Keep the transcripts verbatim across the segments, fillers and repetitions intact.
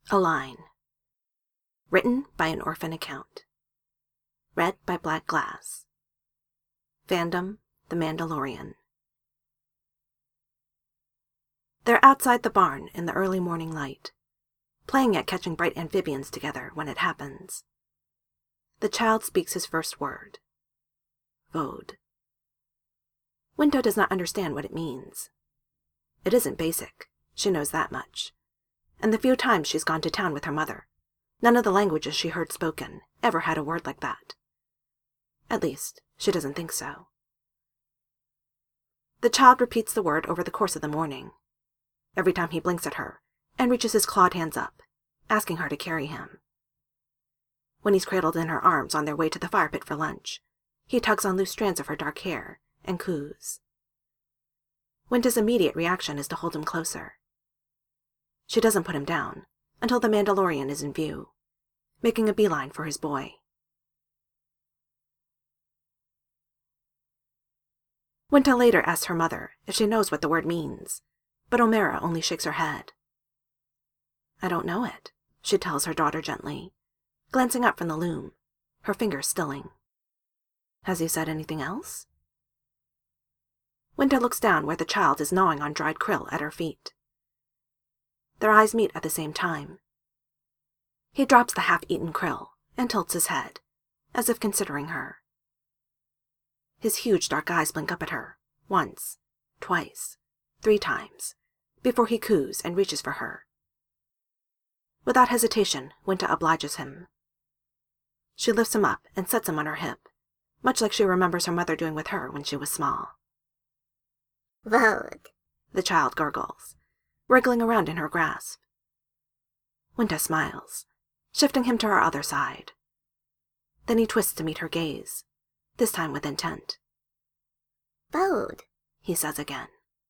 A Line. Written by an orphan account. Read by Black Glass. Fandom, The Mandalorian. They're outside the barn in the early morning light, playing at catching bright amphibians together when it happens. The child speaks his first word. Vode. Winta does not understand what it means. It isn't basic, she knows that much. And the few times she's gone to town with her mother, none of the languages she heard spoken ever had a word like that. At least, she doesn't think so. The child repeats the word over the course of the morning, every time he blinks at her and reaches his clawed hands up, asking her to carry him. When he's cradled in her arms on their way to the fire pit for lunch, he tugs on loose strands of her dark hair and coos. Winta's immediate reaction is to hold him closer. She doesn't put him down until the Mandalorian is in view, making a beeline for his boy. Winta later asks her mother if she knows what the word means, but Omera only shakes her head. I don't know it, she tells her daughter gently, glancing up from the loom, her fingers stilling. Has he said anything else? Winta looks down where the child is gnawing on dried krill at her feet. Their eyes meet at the same time. He drops the half-eaten krill and tilts his head, as if considering her. His huge dark eyes blink up at her, once, twice, three times, before he coos and reaches for her. Without hesitation, Winta obliges him. She lifts him up and sets him on her hip, much like she remembers her mother doing with her when she was small. Vode, the child gurgles, wriggling around in her grasp. Winta smiles, shifting him to her other side. Then he twists to meet her gaze, this time with intent. Vode, he says again.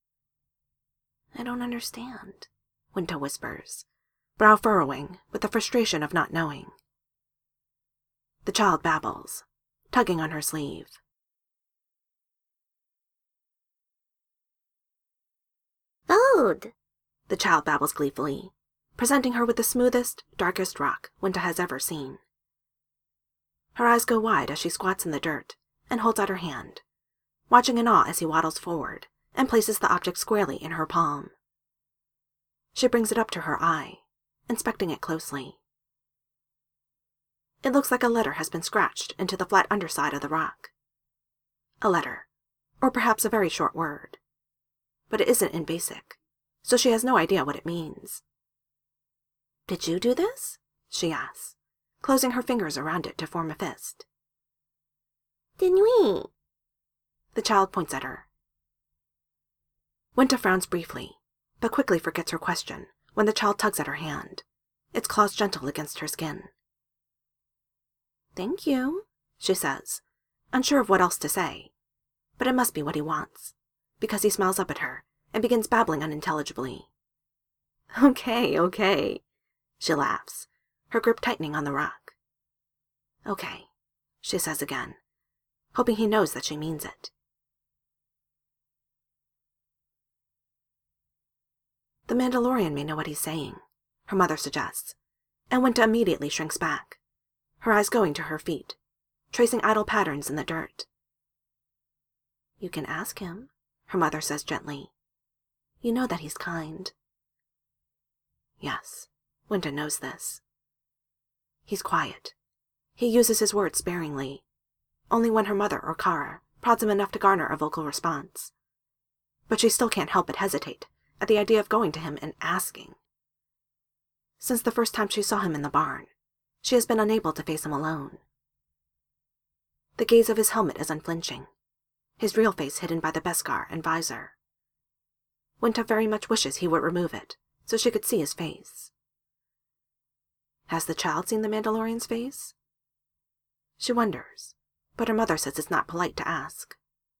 I don't understand, Winta whispers, brow furrowing with the frustration of not knowing. The child babbles, tugging on her sleeve. Vode, the child babbles gleefully, presenting her with the smoothest, darkest rock Winta has ever seen. Her eyes go wide as she squats in the dirt and holds out her hand, watching in awe as he waddles forward and places the object squarely in her palm. She brings it up to her eye, inspecting it closely. It looks like a letter has been scratched into the flat underside of the rock. A letter, or perhaps a very short word. But it isn't in basic, so she has no idea what it means. Did you do this? She asks, closing her fingers around it to form a fist. Dinui, the child points at her. Winta frowns briefly, but quickly forgets her question when the child tugs at her hand, its claws gentle against her skin. Thank you, she says, unsure of what else to say, but it must be what he wants, because he smiles up at her and begins babbling unintelligibly. Okay, okay, she laughs, her grip tightening on the rock. Okay, she says again, hoping he knows that she means it. The Mandalorian may know what he's saying, her mother suggests, and Winta immediately shrinks back, her eyes going to her feet, tracing idle patterns in the dirt. You can ask him, her mother says gently. You know that he's kind. Yes, Winta knows this. He's quiet. He uses his words sparingly, only when her mother or Kara prods him enough to garner a vocal response. But she still can't help but hesitate at the idea of going to him and asking. Since the first time she saw him in the barn, she has been unable to face him alone. The gaze of his helmet is unflinching, his real face hidden by the beskar and visor. Winta very much wishes he would remove it, so she could see his face. Has the child seen the Mandalorian's face? She wonders, but her mother says it's not polite to ask.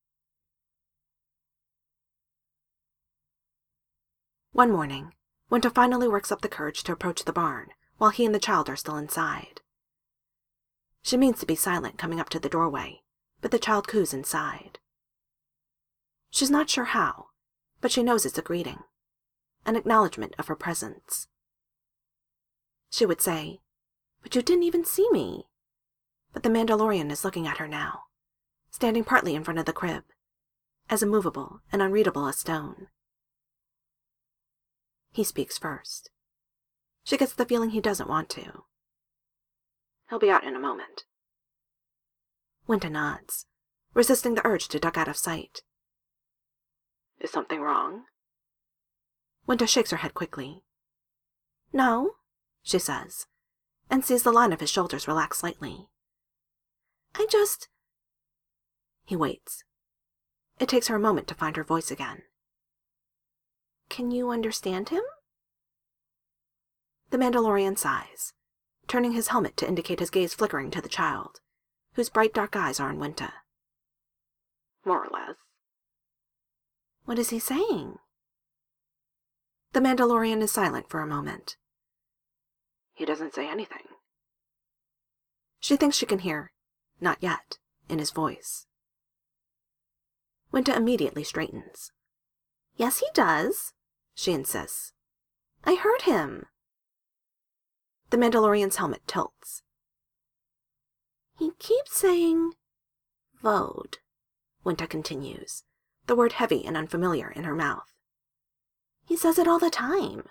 One morning, Winta finally works up the courage to approach the barn while he and the child are still inside. She means to be silent coming up to the doorway, but the child coos inside. She's not sure how, but she knows it's a greeting, an acknowledgement of her presence. She would say, "But you didn't even see me." But the Mandalorian is looking at her now, standing partly in front of the crib, as immovable and unreadable as stone. He speaks first. She gets the feeling he doesn't want to. "He'll be out in a moment." Winta nods, resisting the urge to duck out of sight. "Is something wrong?" Winta shakes her head quickly. "No," she says, and sees the line of his shoulders relax slightly. "I just—" He waits. It takes her a moment to find her voice again. "Can you understand him?" The Mandalorian sighs, turning his helmet to indicate his gaze flickering to the child, whose bright dark eyes are on Winta. "More or less." "What is he saying?" The Mandalorian is silent for a moment. "He doesn't say anything." She thinks she can hear, "Not yet," in his voice. Winta immediately straightens. "Yes, he does," she insists. "I heard him." The Mandalorian's helmet tilts. "He keeps saying, Vode," Winta continues, the word heavy and unfamiliar in her mouth. "He says it all the time."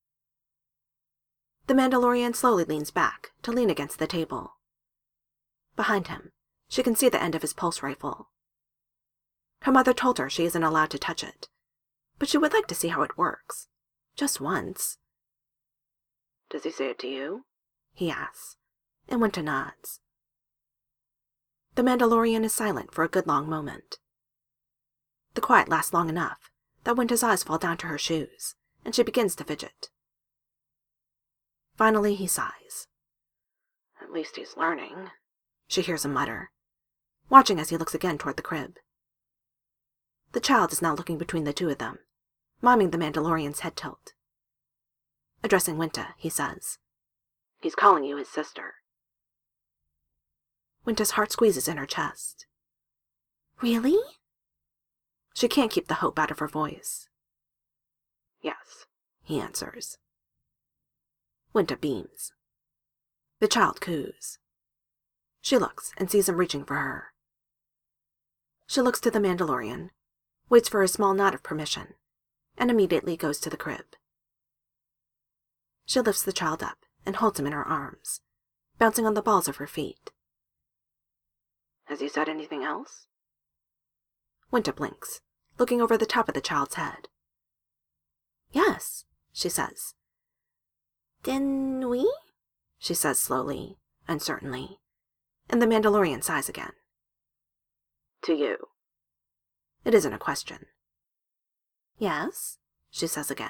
The Mandalorian slowly leans back to lean against the table. Behind him, she can see the end of his pulse rifle. Her mother told her she isn't allowed to touch it, but she would like to see how it works, just once. "Does he say it to you?" he asks, and Winta nods. The Mandalorian is silent for a good long moment. The quiet lasts long enough that Winta's eyes fall down to her shoes, and she begins to fidget. Finally he sighs. "At least he's learning," she hears him mutter, watching as he looks again toward the crib. The child is now looking between the two of them, miming the Mandalorian's head tilt. Addressing Winta, he says, "He's calling you his sister." Winta's heart squeezes in her chest. "Really?" She can't keep the hope out of her voice. "Yes," he answers. Winta beams. The child coos. She looks and sees him reaching for her. She looks to the Mandalorian, waits for a small nod of permission, and immediately goes to the crib. She lifts the child up and holds him in her arms, bouncing on the balls of her feet. "Has he said anything else?" Winta blinks, looking over the top of the child's head. "Yes," she says. "Then we?" she says slowly, uncertainly, and the Mandalorian sighs again. "To you." It isn't a question. "Yes," she says again.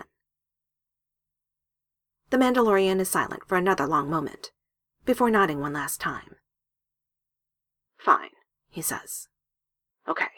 The Mandalorian is silent for another long moment, before nodding one last time. "Fine," he says. "Okay."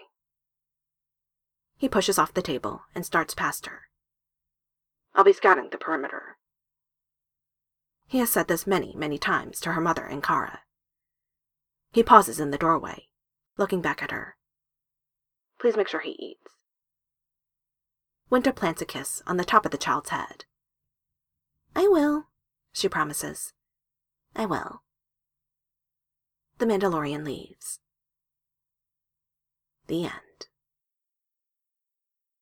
He pushes off the table and starts past her. "I'll be scouting the perimeter." He has said this many, many times to her mother and Kara. He pauses in the doorway, looking back at her. "Please make sure he eats." Winta plants a kiss on the top of the child's head. "I will," she promises. "I will." The Mandalorian leaves. The end.